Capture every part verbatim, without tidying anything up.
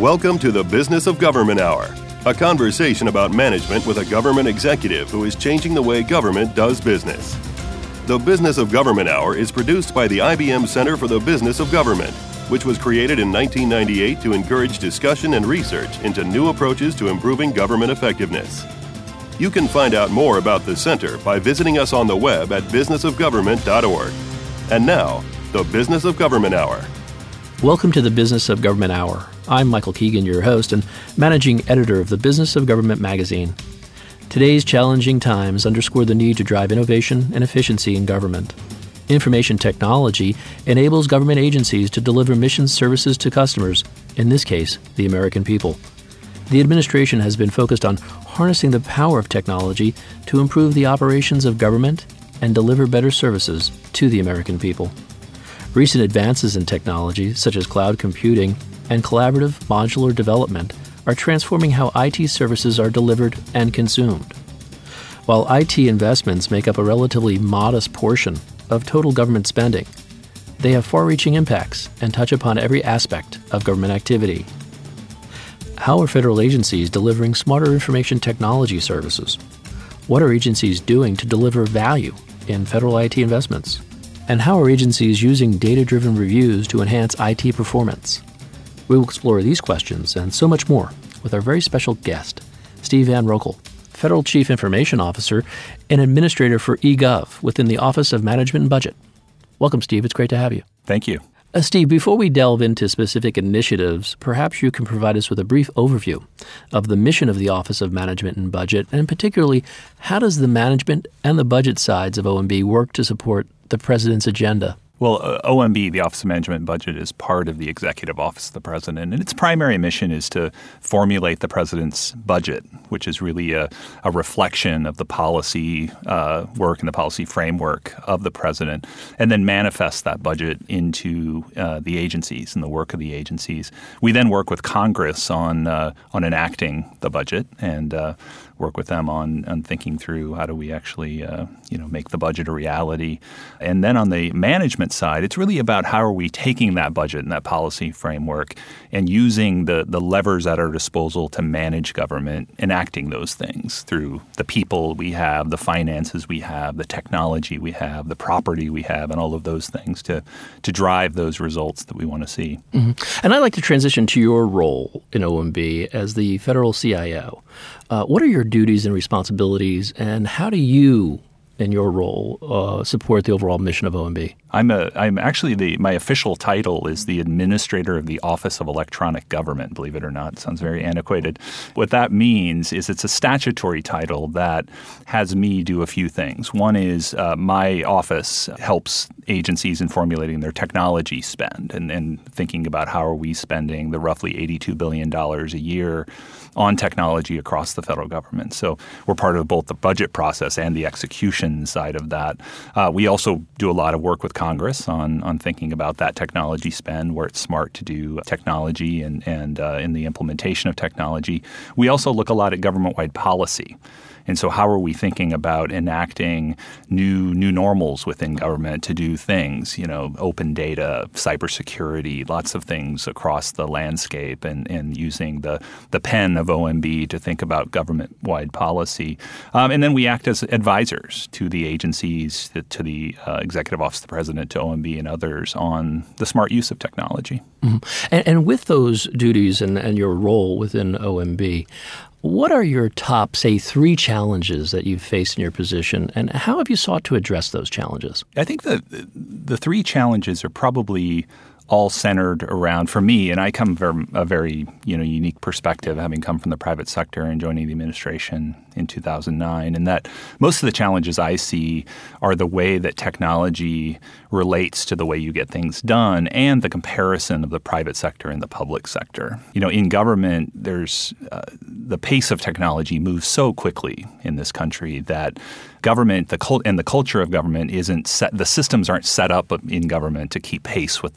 Welcome to the Business of Government Hour, a conversation about management with a government executive who is changing the way government does business. The Business of Government Hour is produced by the I B M Center for the Business of Government, which was created in nineteen ninety-eight to encourage discussion and research into new approaches to improving government effectiveness. You can find out more about the center by visiting us on the web at business of government dot org. And now, the Business of Government Hour. Welcome to the Business of Government Hour. I'm Michael Keegan, your host and managing editor of the Business of Government magazine. Today's challenging times underscore the need to drive innovation and efficiency in government. Information technology enables government agencies to deliver mission services to customers, in this case, the American people. The administration has been focused on harnessing the power of technology to improve the operations of government and deliver better services to the American people. Recent advances in technology, such as cloud computing and collaborative modular development, are transforming how I T services are delivered and consumed. While I T investments make up a relatively modest portion of total government spending, they have far-reaching impacts and touch upon every aspect of government activity. How are federal agencies delivering smarter information technology services? What are agencies doing to deliver value in federal I T investments? And how are agencies using data-driven reviews to enhance I T performance? We will explore these questions and so much more with our very special guest, Steve Van Roekel, Federal Chief Information Officer and Administrator for eGov within the Office of Management and Budget. Welcome, Steve. It's great to have you. Thank you. Uh, Steve, before we delve into specific initiatives, perhaps you can provide us with a brief overview of the mission of the Office of Management and Budget, and particularly, how does the management and the budget sides of O M B work to support the President's agenda? Well, uh, O M B, the Office of Management and Budget, is part of the Executive Office of the President, and its primary mission is to formulate the President's budget, which is really a, a reflection of the policy uh, work and the policy framework of the President, and then manifest that budget into uh, the agencies and the work of the agencies. We then work with Congress on uh, on enacting the budget and uh, work with them on, on thinking through how do we actually uh, you know make the budget a reality. And then on the management side, it's really about how are we taking that budget and that policy framework and using the, the levers at our disposal to manage government, enacting those things through the people we have, the finances we have, the technology we have, the property we have, and all of those things to, to drive those results that we want to see. Mm-hmm. And I'd like to transition to your role in O M B as the federal C I O. Uh, what are your duties and responsibilities, and how do you, in your role, uh, support the overall mission of O M B? I'm a I'm actually the my official title is the Administrator of the Office of Electronic Government. Believe it or not, it sounds very antiquated. What that means is it's a statutory title that has me do a few things. One is uh, my office helps agencies in formulating their technology spend and, and thinking about how are we spending the roughly eighty-two billion dollars a year on technology across the federal government. So we're part of both the budget process and the execution side of that. Uh, we also do a lot of work with Congress on, on thinking about that technology spend, where it's smart to do technology and, and uh, in the implementation of technology. We also look a lot at government-wide policy. And so how are we thinking about enacting new new normals within government to do things, you know, open data, cybersecurity, lots of things across the landscape, and, and using the, the pen of O M B to think about government-wide policy. Um, and then we act as advisors to the agencies, to the uh, Executive Office of the President, to O M B and others on the smart use of technology. Mm-hmm. And, and with those duties and, and your role within O M B, what are your top, say, three challenges that you've faced in your position, and how have you sought to address those challenges? I think the the three challenges are probably all centered around, for me, and I come from a very you know unique perspective, having come from the private sector and joining the administration in two thousand nine, and that most of the challenges I see are the way that technology relates to the way you get things done and the comparison of the private sector and the public sector. You know, in government, there's uh, the pace of technology moves so quickly in this country that government, the cult and the culture of government isn't set. The systems aren't set up in government to keep pace with that pace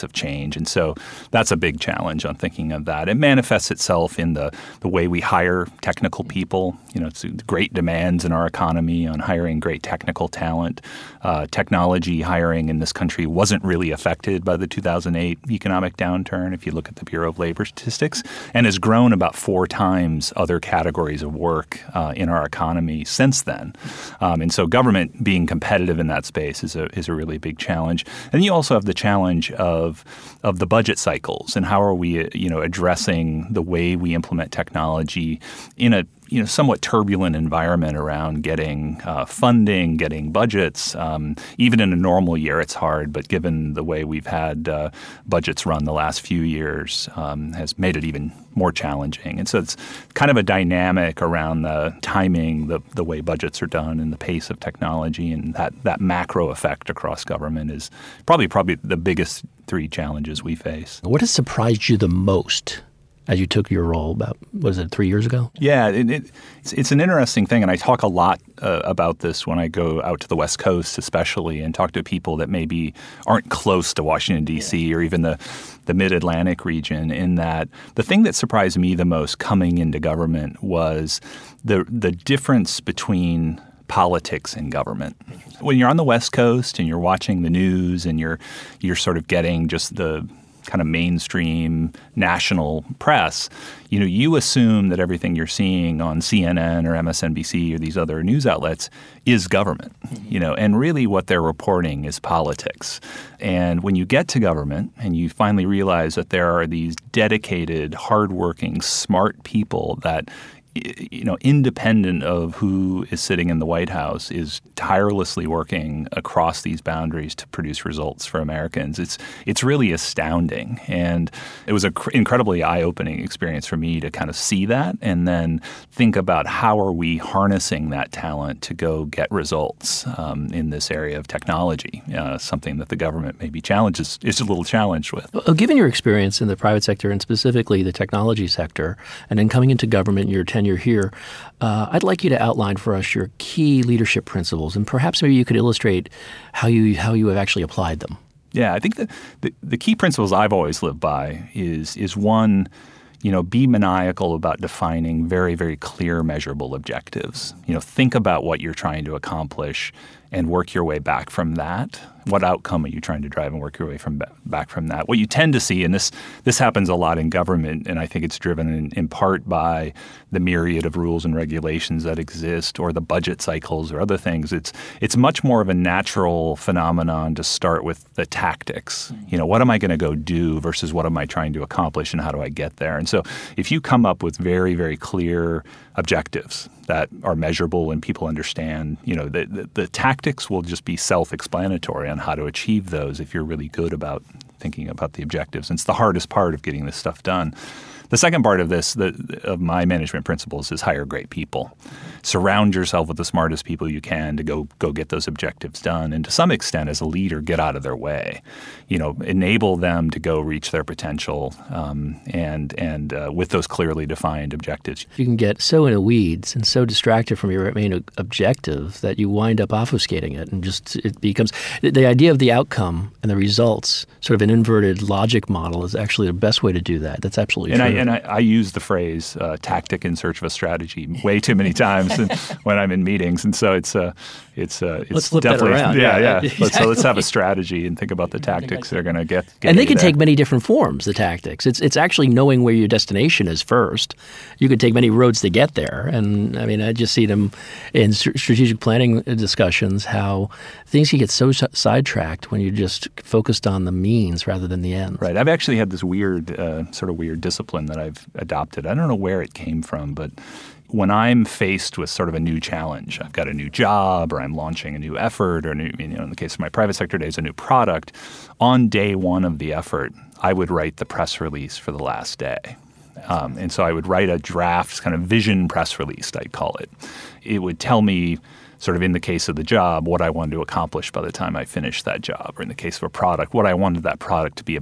pace of change. And so that's a big challenge on thinking of that. It manifests itself in the, the way we hire technical people. You know, it's great demands in our economy on hiring great technical talent. Uh, technology hiring in this country wasn't really affected by the two thousand eight economic downturn, if you look at the Bureau of Labor Statistics, and has grown about four times other categories of work uh, in our economy since then. Um, and so government being competitive in that space is a is a really big challenge. And you also have the challenge of of the budget cycles and how are we, you know, addressing the way we implement technology in a you know, somewhat turbulent environment around getting uh, funding, getting budgets. Um, even in a normal year, it's hard. But given the way we've had uh, budgets run the last few years, um, has made it even more challenging. And so it's kind of a dynamic around the timing, the the way budgets are done, and the pace of technology, and that that macro effect across government is probably probably the biggest three challenges we face. What has surprised you the most as you took your role about, was it three years ago? Yeah, it, it, it's, it's an interesting thing, and I talk a lot uh, about this when I go out to the West Coast especially and talk to people that maybe aren't close to Washington, D C yeah. or even the, the Mid-Atlantic region, in that the thing that surprised me the most coming into government was the the difference between politics and government. When you're on the West Coast and you're watching the news and you're you're sort of getting just the kind of mainstream national press, you know, you assume that everything you're seeing on C N N or M S N B C or these other news outlets is government, you know, and really what they're reporting is politics. And when you get to government and you finally realize that there are these dedicated, hardworking, smart people that, you know, independent of who is sitting in the White House, is tirelessly working across these boundaries to produce results for Americans. It's it's really astounding. And it was an cr- incredibly eye-opening experience for me to kind of see that and then think about how are we harnessing that talent to go get results um, in this area of technology, uh, something that the government maybe challenges is a little challenged with. Well, given your experience in the private sector and specifically the technology sector, and then coming into government, your tenure here, uh, I'd like you to outline for us your key leadership principles, and perhaps maybe you could illustrate how you how you have actually applied them. Yeah, I think that the, the key principles I've always lived by is is one, you know, be maniacal about defining very, very clear, measurable objectives. You know, think about what you're trying to accomplish and work your way back from that. What outcome are you trying to drive and work your way from back from that? What you tend to see, and this this happens a lot in government, and I think it's driven in, in part by the myriad of rules and regulations that exist, or the budget cycles or other things. It's it's much more of a natural phenomenon to start with the tactics. You know, what am I going to go do versus what am I trying to accomplish and how do I get there? And so if you come up with very, very clear objectives that are measurable and people understand, you know, the, the, the tactics will just be self-explanatory on how to achieve those if you're really good about thinking about the objectives. And it's the hardest part of getting this stuff done. The second part of this, the, of my management principles, is hire great people. Surround yourself with the smartest people you can to go go get those objectives done. And to some extent, as a leader, get out of their way. You know, enable them to go reach their potential, um, and and uh, with those clearly defined objectives. You can get so in the weeds and so distracted from your main objective that you wind up obfuscating it, and just it becomes the idea of the outcome and the results. Sort of an inverted logic model is actually the best way to do that. That's absolutely and true. I, and I, I use the phrase uh, "tactic in search of a strategy" way too many times when I'm in meetings, and so it's uh, it's uh, it's let's flip definitely that around. yeah yeah. yeah. Exactly. Let's, so let's have a strategy and think about the tactics that are going to get, get. And they can there. take many different forms. The tactics. It's it's actually knowing where your destination is first. You could take many roads to get there, and I mean I just see them in strategic planning discussions how things can get so sidetracked when you're just focused on the means rather than the end. Right. I've actually had this weird uh, sort of weird discipline that I've adopted. I don't know where it came from, but when I'm faced with sort of a new challenge, I've got a new job or I'm launching a new effort or, new, you know, in the case of my private sector days, a new product, on day one of the effort, I would write the press release for the last day. Um, and so I would write a draft kind of vision press release, I'd call it. It would tell me sort of in the case of the job, what I wanted to accomplish by the time I finished that job, or in the case of a product, what I wanted that product to be about.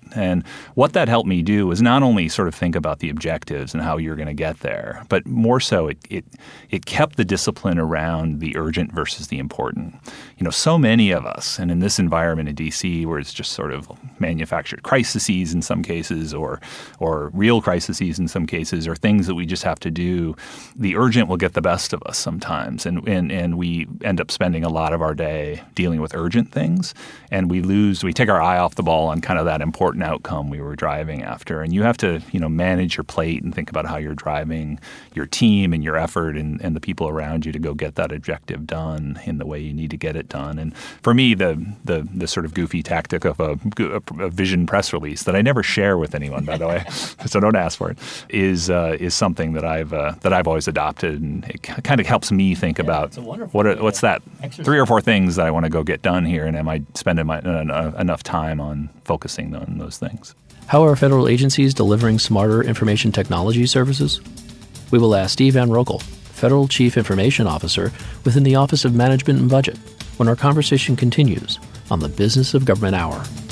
And what that helped me do was not only sort of think about the objectives and how you're going to get there, but more so it, it it kept the discipline around the urgent versus the important. You know, so many of us, and in this environment in D C where it's just sort of manufactured crises in some cases or or real crises in some cases or things that we just have to do, the urgent will get the best of us sometimes. And, and, and we end up spending a lot of our day dealing with urgent things, and we lose, we take our eye off the ball on kind of that important outcome we were driving after. And you have to, you know, manage your plate and think about how you're driving your team and your effort and, and the people around you to go get that objective done in the way you need to get it done. And for me, the the, the sort of goofy tactic of a, a vision press release that I never share with anyone, by the way, so don't ask for it, is uh, is something that I've uh, that I've always adopted, and it kind of helps me think yeah, about what are, what's that exercise. Three or four things that I want to go get done here, and am I spending my, uh, enough time on focusing on those things? How are federal agencies delivering smarter information technology services? We will ask Steve Van Rokel, Federal Chief Information Officer within the Office of Management and Budget, when our conversation continues on the Business of Government Hour.